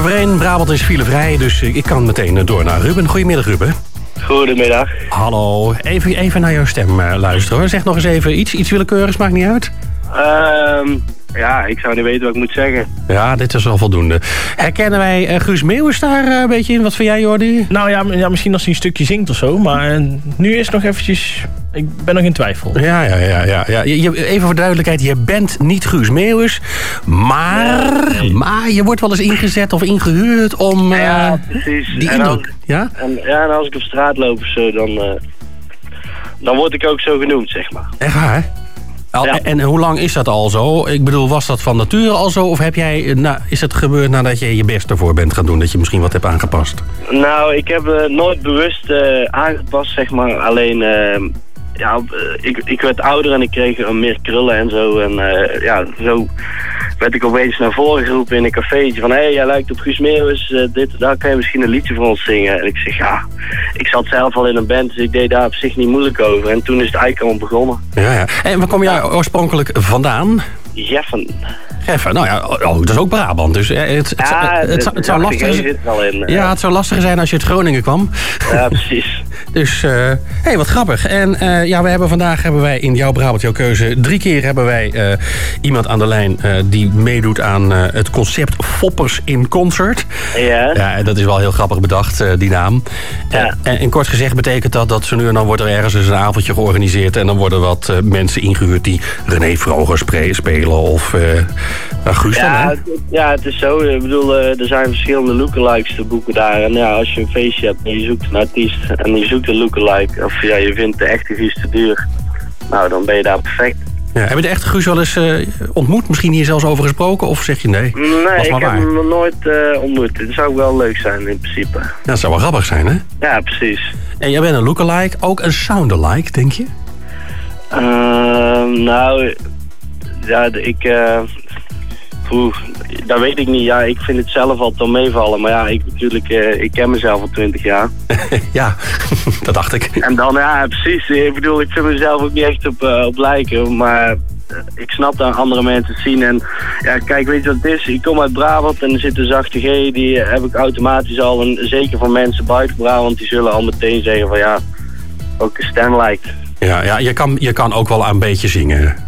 1. Brabant is filevrij, dus ik kan meteen door naar Ruben. Goedemiddag, Ruben. Goedemiddag. Hallo. Even naar jouw stem luisteren, hoor. Zeg nog eens even iets willekeurigs, maakt niet uit. Ja, ik zou niet weten wat ik moet zeggen. Ja, dit is al voldoende. Herkennen wij Guus Meeuwis daar een beetje in? Wat vind jij, Jordi? Nou ja, misschien als hij een stukje zingt of zo. Maar nu is het nog eventjes... Ik ben nog in twijfel. Ja. Even voor duidelijkheid, je bent niet Guus Meeuwis. Maar je wordt wel eens ingezet of ingehuurd om... ja, precies. Die indruk. En als ik op straat loop of zo, dan word ik ook zo genoemd, zeg maar. Echt waar? Ja. En hoe lang is dat al zo? Ik bedoel, was dat van nature al zo? Of is het gebeurd nadat je je best ervoor bent gaan doen? Dat je misschien wat hebt aangepast? Nou, ik heb nooit bewust aangepast, zeg maar. Alleen, ik werd ouder en ik kreeg meer krullen en zo. En zo werd ik opeens naar voren geroepen in een cafeetje. Van, hé, jij lijkt op Guus Meeuwis. Daar kan je misschien een liedje voor ons zingen. En ik zeg, ja, ik zat zelf al in een band. Dus ik deed daar op zich niet moeilijk over. En toen is het eigenlijk al begonnen. Ja. En waar kom jij oorspronkelijk vandaan? Jeffen. Nou ja, dat is ook Brabant. Dus het zou lastig zijn. Ja, het zou lastiger zijn als je uit Groningen kwam. Ja, precies. Dus, wat grappig. En vandaag hebben wij in Jouw Brabant, Jouw Keuze... 3 keer hebben wij iemand aan de lijn die meedoet aan het concept Foppers in Concert. Ja. Ja, dat is wel heel grappig bedacht, die naam. Ja. En kort gezegd betekent dat zo nu en dan wordt er ergens een avondje georganiseerd... en dan worden wat mensen ingehuurd die René Vroger spelen of... Guus dan, hè? Ja, het is zo. Ik bedoel, er zijn verschillende lookalikes te boeken daar. En ja, als je een feestje hebt en je zoekt een artiest en je zoekt een lookalike... of ja, je vindt de echte Guus te duur... nou, dan ben je daar perfect. Ja, heb je de echte Guus wel eens ontmoet? Misschien hier zelfs over gesproken? Of zeg je nee? Nee, ik heb hem nog nooit ontmoet. Het zou wel leuk zijn in principe. Ja, dat zou wel grappig zijn, hè? Ja, precies. En jij bent een lookalike, ook een soundalike, denk je? Dat weet ik niet. Ja, ik vind het zelf altijd al meevallen. Maar ja, ik ken mezelf al 20 jaar. Ja, dat dacht ik. En dan, ja, precies. Ik bedoel, ik vind mezelf ook niet echt op lijken. Maar ik snap dat andere mensen het zien. En ja, kijk, weet je wat het is? Ik kom uit Brabant en er zit een zachte G. Die heb ik automatisch al. En zeker van mensen buiten Brabant, die zullen al meteen zeggen van ja, ook een stem lijkt. Ja, je kan ook wel een beetje zingen.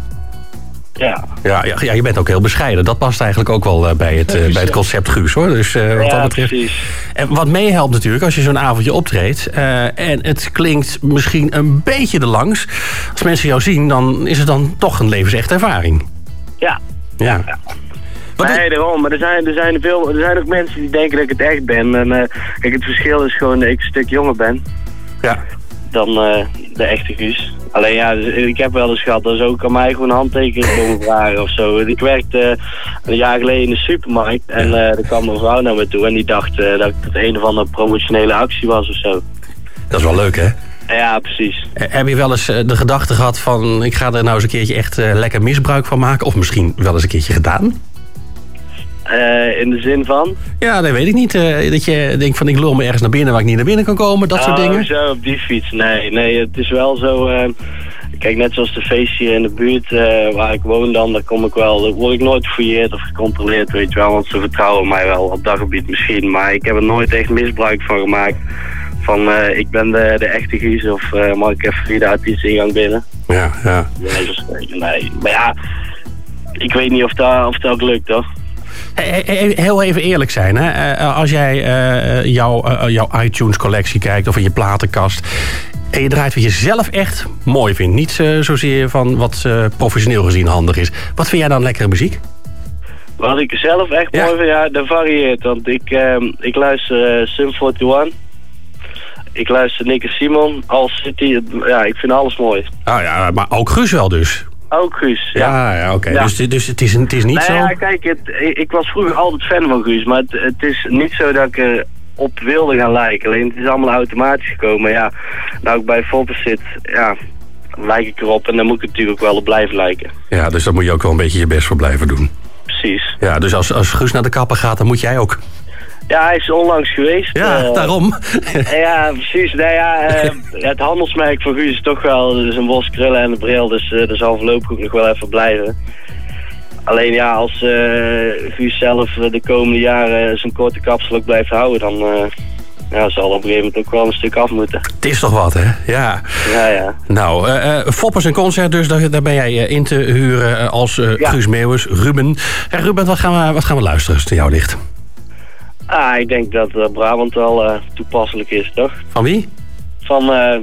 Ja, je bent ook heel bescheiden. Dat past eigenlijk ook wel bij het concept Guus, hoor. Dus wat dat betreft. Precies. En wat meehelpt natuurlijk als je zo'n avondje optreedt... en het klinkt misschien een beetje te langs... als mensen jou zien, dan is het dan toch een levensechte ervaring. Ja. Nee, daarom. Maar er zijn ook mensen die denken dat ik het echt ben. En kijk, het verschil is gewoon dat ik een stuk jonger ben. Ja. Dan de echte Guus. Alleen ja, ik heb wel eens gehad dat ze ook aan mij gewoon een handtekening komen vragen of zo. Ik werkte een jaar geleden in de supermarkt en er kwam een vrouw naar me toe en die dacht dat het een of andere promotionele actie was of zo. Dat is wel leuk, hè? Ja, precies. Heb je wel eens de gedachte gehad van... ik ga er nou eens een keertje echt lekker misbruik van maken? Of misschien wel eens een keertje gedaan? In de zin van? Ja, dat weet ik niet. Dat je denkt van ik lul me ergens naar binnen waar ik niet naar binnen kan komen. Dat soort dingen. Zo, op die fiets. Nee, het is wel zo... kijk, net zoals de feestje hier in de buurt waar ik woon dan kom ik wel... Dan word ik nooit gefouilleerd of gecontroleerd, weet je wel. Want ze vertrouwen mij wel op dat gebied misschien. Maar ik heb er nooit echt misbruik van gemaakt. Van ik ben de echte Guus of mag ik even via de artiesteningang binnen. Ja. Nee. Maar ja, ik weet niet of dat ook lukt, toch? Heel even eerlijk zijn, hè? Als jij jouw iTunes-collectie kijkt of in je platenkast... en je draait wat je zelf echt mooi vindt. Niet zozeer van wat professioneel gezien handig is. Wat vind jij dan lekkere muziek? Wat ik zelf echt mooi vind, ja, dat varieert. Want ik luister Sum 41. Ik luister Nick en Simon, All City. Ja, ik vind alles mooi. Ah ja, maar ook Guus wel dus. Ook Guus, ja. Ja, oké. Ja. Dus het is niet zo... Ja, kijk, ik was vroeger altijd fan van Guus, maar het is niet zo dat ik erop wilde gaan lijken. Alleen het is allemaal automatisch gekomen. Ja, nou ik bij Foppers zit, ja, lijk ik erop en dan moet ik natuurlijk ook wel op blijven lijken. Ja, dus daar moet je ook wel een beetje je best voor blijven doen. Precies. Ja, dus als Guus naar de kapper gaat, dan moet jij ook... Ja, hij is onlangs geweest. Ja, daarom. Ja, precies. Nou ja, het handelsmerk van Guus is toch wel een bos krullen en een bril. Dus dat zal voorlopig ook nog wel even blijven. Alleen ja, als Guus zelf de komende jaren zijn korte kapsel ook blijft houden, dan zal op een gegeven moment ook wel een stuk af moeten. Het is toch wat, hè? Ja. Ja. Nou, Foppers en Concert, dus daar ben jij in te huren als Guus Meeuwis, Ruben. Ja, Ruben, wat gaan we luisteren als het aan jou ligt? Ik denk dat Brabant wel toepasselijk is, toch? Van wie? Van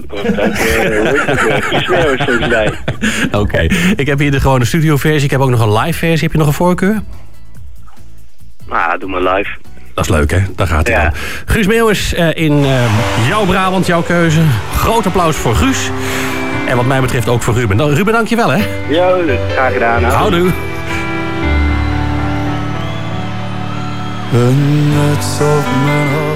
Guus Meeuwis volgens mij. Oké. Ik heb hier de gewone studioversie. Ik heb ook nog een live versie. Heb je nog een voorkeur? Doe maar live. Dat is leuk, hè? Daar gaat hij dan. Guus Meeuwis in jouw Brabant, jouw keuze. Groot applaus voor Guus. En wat mij betreft ook voor Ruben. Ruben, dank je wel, hè? Ja, graag gedaan. Houdoe. Een net op mijn hoofd.